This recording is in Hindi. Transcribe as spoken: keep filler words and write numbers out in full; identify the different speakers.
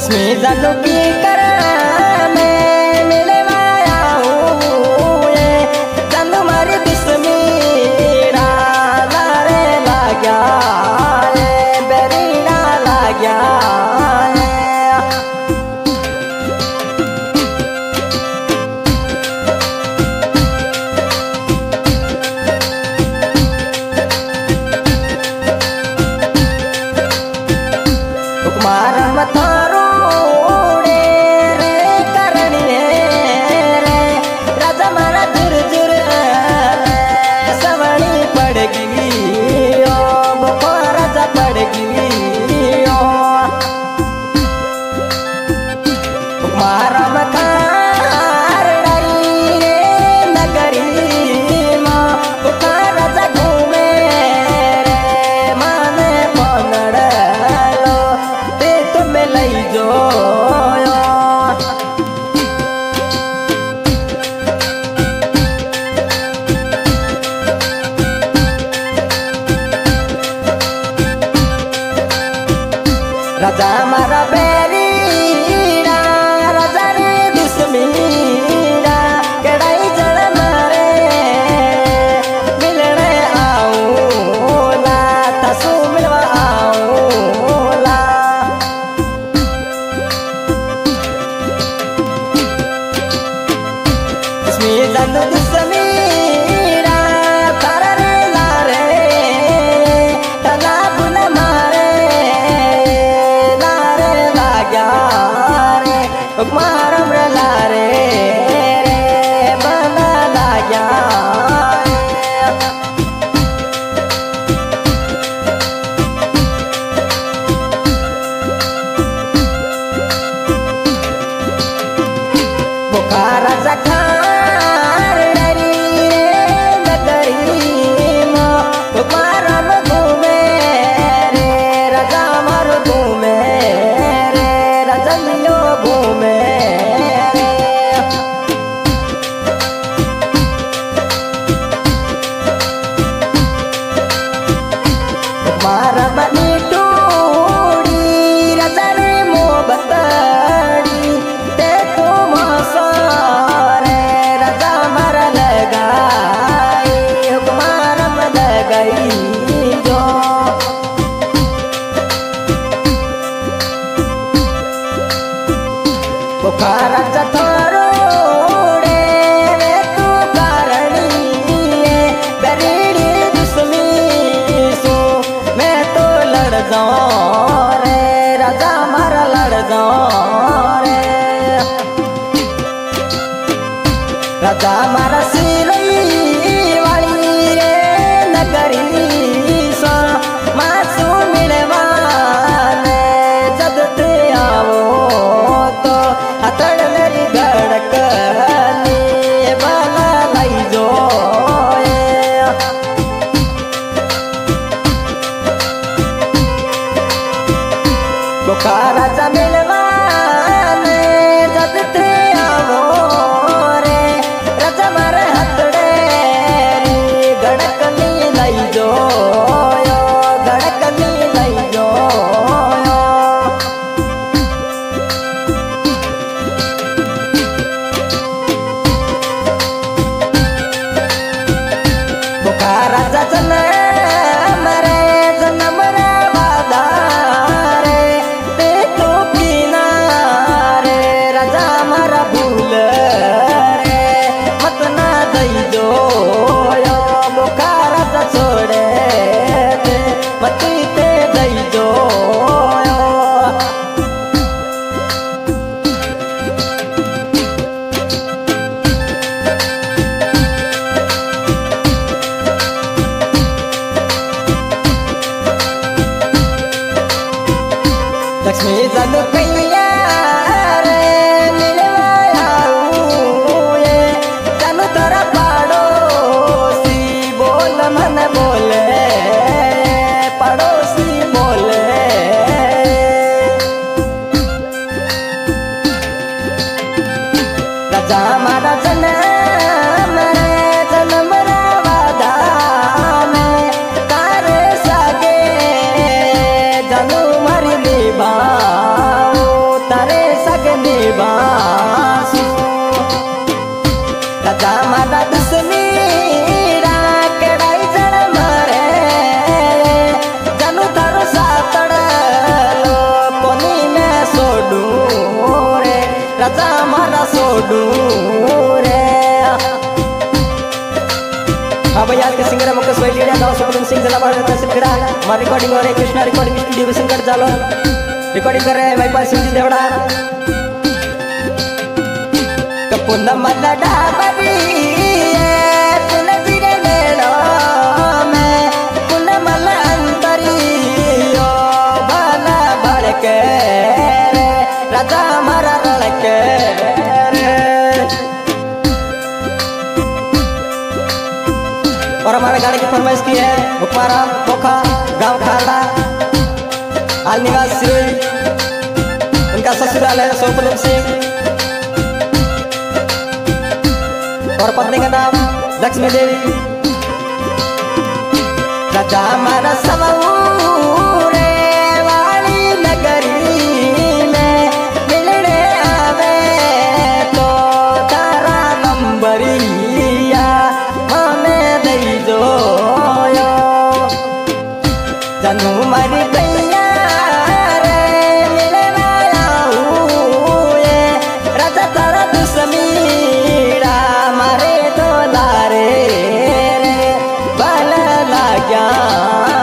Speaker 1: लक्ष्मी जानू की करा मैं मिलवा आऊं ये जानू मारी दुश्मनी लारे लाग्या बेरीना लाग्या मारा मथारो रे रे करनी रे राजा मारा जुर जुर सवणी पड़गी ओ बको राजा पड़गी ओ मारा मथार डरी रे नगरी माँ बुका राजा घूमे रे माने पनड़ लई जो राजा मारा बेरीरा राजा रे दुश्मनीरा कड़ाई जड़ मारे मिलने आऊं ला तसू मिलवा आऊं ला जानू दुश्मनीरा तारा रे लारे तना बुन मारे लारे लाग्या रे मारम रे लारे रे बना लाग्या बुखारा जखा मारा बनी टूड़ी राजा रे मोहब्बतड़ी ते तुम सारे राजा मारा लगाई हुक्मारा में लगाई जो बुखारा जथारो रे रे तू कारणी बेरीड़ी दुश्मनी सो मैं तो लड़ जाऊं रे राजा मारा लड़ जाऊं रे राजा मारा सिलई वाली रे नगरी सा मासू मिलवाने जब ते आओ तो हथड़ मेरी गड़कनी बाला लाई जो बुखारा जा मिलवाने जब ते आओ रे राजा मारे हथड़े गड़कनी लाई जो गड़कनी लाई जो बुखारा जा जन्म रे जन्म रे वादा रे ते तो किनारे राजा मारा भूल रे मत ना दई जो बुखारा जा छोड़े ते मत ते दई जो लक्ष्मी जानू कैया रे मिलवा आऊं ये जानू तारा पड़ोसी बोल मन बोले पड़ोसी बोले राजा मारा जन्म रे जन्म रे वादा में तारे सागे जानू मारी निभाओ तारे हमारे तहसील गिरा हमारी रिकॉर्डिंग हो रही है कृष्णा रिकॉर्डिंग स्टूडियो बिशनगढ़ जालो रिकॉर्डिंग कर रहे हैं भाई पास सिंधी देवड़ा कपुन मल्ला डाबरी पुन जिरे नेड़ो में पुन मल्ला अंतरी ओ भला भड़के राजा हमारा लड़के और हमारे गाड़ी की फरमाइश की है बुकमारा पोखा गांव खालड़ा हाल निवासी उनका ससुराल है सोपन सिंह और पत्नी का नाम लक्ष्मी देवी राजा हमारा सवूरे वाली नगरी में मिलने आवे तो तारा नंबरिया हमें दे दो जनू मरी भैया रे मिले वाला हुए राजा तारा दुश्मीरा मारे तो लारे रे बल लाग्या